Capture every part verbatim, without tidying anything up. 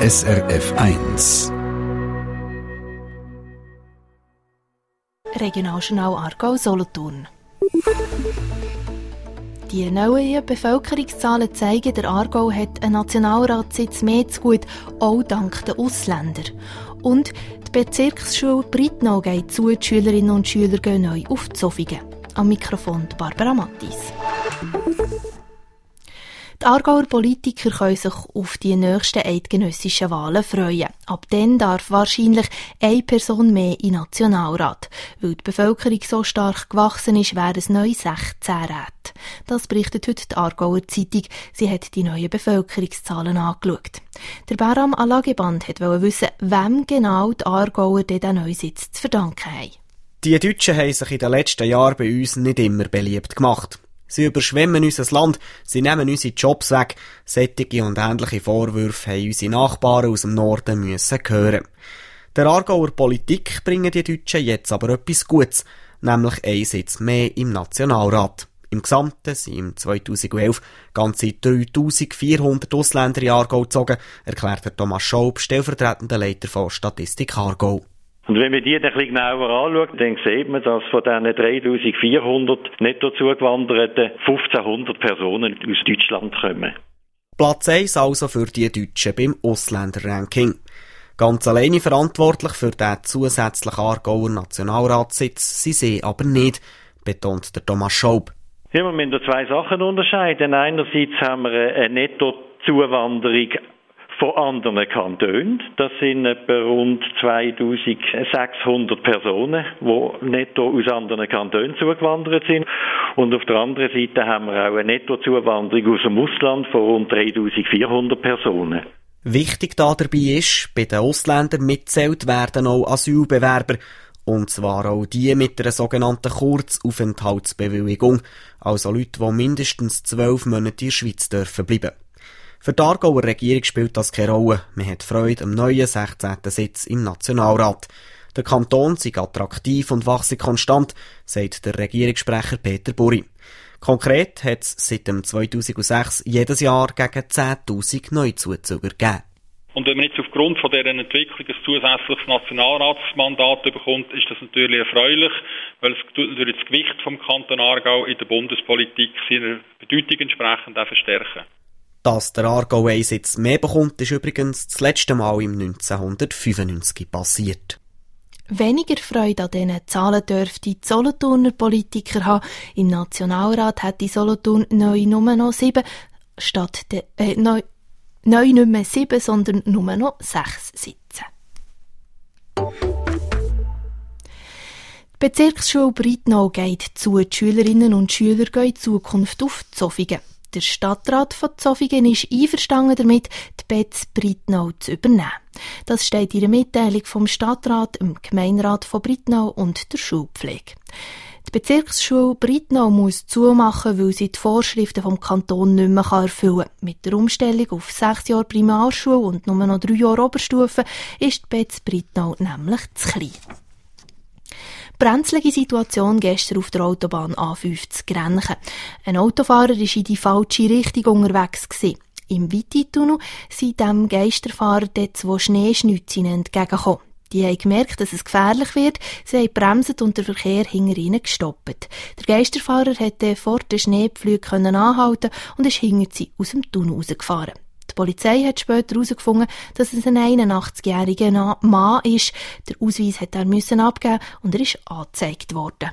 S R F eins. Regionaljournal Aargau-Solothurn. Die neuen Bevölkerungszahlen zeigen, der Aargau hat einen Nationalratssitz mehr zu gut, auch dank den Ausländern. Und die Bezirksschule Breitnau geht zu, die Schülerinnen und Schüler gehen neu auf Zofingen. Am Mikrofon Barbara Mattis. Die Aargauer Politiker können sich auf die nächsten eidgenössischen Wahlen freuen. Ab dann darf wahrscheinlich eine Person mehr in den Nationalrat. Weil die Bevölkerung so stark gewachsen ist, wären es neu sechzehn Räte. Das berichtet heute die Aargauer Zeitung. Sie hat die neuen Bevölkerungszahlen angeschaut. Der Behram Alageband wollte wissen, wem genau die Aargauer diesen neuen Sitz zu verdanken haben. Die Deutschen haben sich in den letzten Jahren bei uns nicht immer beliebt gemacht. Sie überschwemmen unser Land, sie nehmen unsere Jobs weg. Solche und ähnliche Vorwürfe haben unsere Nachbarn aus dem Norden müssen hören. Der Aargauer Politik bringen die Deutschen jetzt aber etwas Gutes, nämlich einen Sitz mehr im Nationalrat. Im Gesamten sind im zweitausendelf ganze dreitausendvierhundert Ausländer in Aargau gezogen, erklärt Thomas Schaub, stellvertretender Leiter von Statistik Aargau. Und wenn man die dann ein bisschen genauer anschaut, dann sieht man, dass von diesen dreitausendvierhundert netto zugewanderten fünfzehnhundert Personen aus Deutschland kommen. Platz eins also für die Deutschen beim Ausländerranking. Ganz alleine verantwortlich für den zusätzlichen Aargauer Nationalratssitz sind sie aber nicht, betont der Thomas Schaub. Ja, wir müssen da zwei Sachen unterscheiden. Einerseits haben wir eine Nettozuwanderung von anderen Kantonen. Das sind etwa rund zweitausendsechshundert Personen, die netto aus anderen Kantonen zugewandert sind. Und auf der anderen Seite haben wir auch eine Nettozuwanderung aus dem Ausland von rund dreitausendvierhundert Personen. Wichtig dabei ist, bei den Ausländern mitzählt werden auch Asylbewerber. Und zwar auch die mit einer sogenannten Kurzaufenthaltsbewilligung. Also Leute, die mindestens zwölf Monate in der Schweiz dürfen bleiben. Für die Aargauer Regierung spielt das keine Rolle. Man hat Freude am neuen sechzehnten Sitz im Nationalrat. Der Kanton sei attraktiv und wachse konstant, sagt der Regierungssprecher Peter Buri. Konkret hat es seit dem zweitausendsechs jedes Jahr gegen zehntausend Neuzuzüger gegeben. Und wenn man jetzt aufgrund von dieser Entwicklung ein zusätzliches Nationalratsmandat bekommt, ist das natürlich erfreulich, weil es durch das Gewicht vom Kanton Aargau in der Bundespolitik seiner Bedeutung entsprechend auch verstärken. Dass der Aargau einen Sitz mehr bekommt, ist übrigens das letzte Mal im neunzehnhundertfünfundneunzig passiert. Weniger Freude an diesen Zahlen dürfte die Solothurner Politiker haben. Im Nationalrat hat die Solothurn neu nur noch sieben, statt de, äh, neu, neu nicht mehr sieben, sondern nur noch sechs Sitze. Die Bezirksschule Breitnau geht zu. Die Schülerinnen und Schüler gehen in Zukunft auf Zofingen. Der Stadtrat von Zofingen ist einverstanden damit, die Betz Breitnau zu übernehmen. Das steht in der Mitteilung vom Stadtrat, dem Gemeinderat von Breitnau und der Schulpflege. Die Bezirksschule Breitnau muss zumachen, weil sie die Vorschriften vom Kanton nicht mehr erfüllen kann. Mit der Umstellung auf sechs Jahre Primarschule und nur noch drei Jahre Oberstufe ist die Betz Breitnau nämlich zu klein. Brenzlige Situation gestern auf der Autobahn A fünfzig Grenchen. Ein Autofahrer war in die falsche Richtung unterwegs gewesen. Im Witti-Tunnel sind dem Geisterfahrer dort zwei Schneeschnitze entgegengekommen. Die haben gemerkt, dass es gefährlich wird. Sie haben gebremst und der Verkehr hinter ihnen gestoppt. Der Geisterfahrer konnte vor den Schneepflügen anhalten und ist hinter sie aus dem Tunnel rausgefahren. Die Polizei hat später herausgefunden, dass es ein einundachtzig-jähriger Mann ist. Der Ausweis hat er müssen abgeben und er ist angezeigt worden.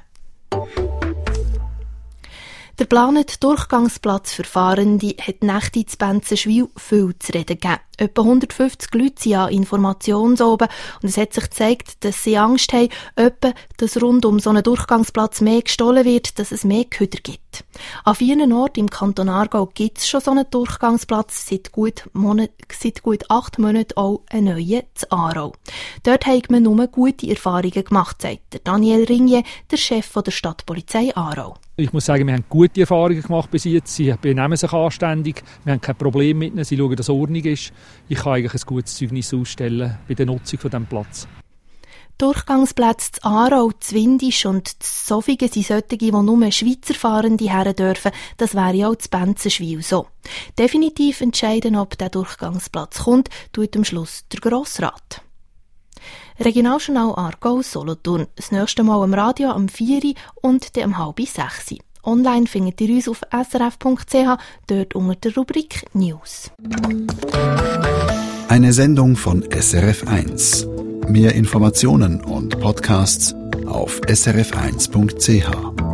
Der geplante Durchgangsplatz für Fahrende hat Nächte in Benzenschwil viel zu reden gegeben. Etwa hundertfünfzig Leute sind an Informationsoben und es hat sich gezeigt, dass sie Angst haben, etwa, dass rund um so einen Durchgangsplatz mehr gestohlen wird, dass es mehr Köder gibt. An vielen Orten im Kanton Aargau gibt es schon so einen Durchgangsplatz, seit gut, Monat, seit gut acht Monaten auch einen neuen zu Aarau. Dort hat man nur gute Erfahrungen gemacht, sagt Daniel Ringier, der Chef der Stadtpolizei Aarau. Ich muss sagen, wir haben gute Erfahrungen gemacht bis jetzt. Sie benehmen sich anständig. Wir haben kein Problem mit ihnen. Sie schauen, dass es Ordnung ist. Ich kann eigentlich ein gutes Zeugnis ausstellen bei der Nutzung von diesem Platz. Durchgangsplätze zu Aarau, zu Windisch und zu Zofingen sind solche, die nur Schweizer Fahrende her dürfen. Das wäre ja auch zu Benzenschwil so. Definitiv entscheiden, ob der Durchgangsplatz kommt, tut am Schluss der Grossrat. Regionaljournal Aargau Solothurn. Das nächste Mal am Radio am vier Uhr und dann um halb sechs. Online findet ihr uns auf s r f punkt c h, dort unter der Rubrik News. Eine Sendung von S R F eins. Mehr Informationen und Podcasts auf s r f eins punkt c h.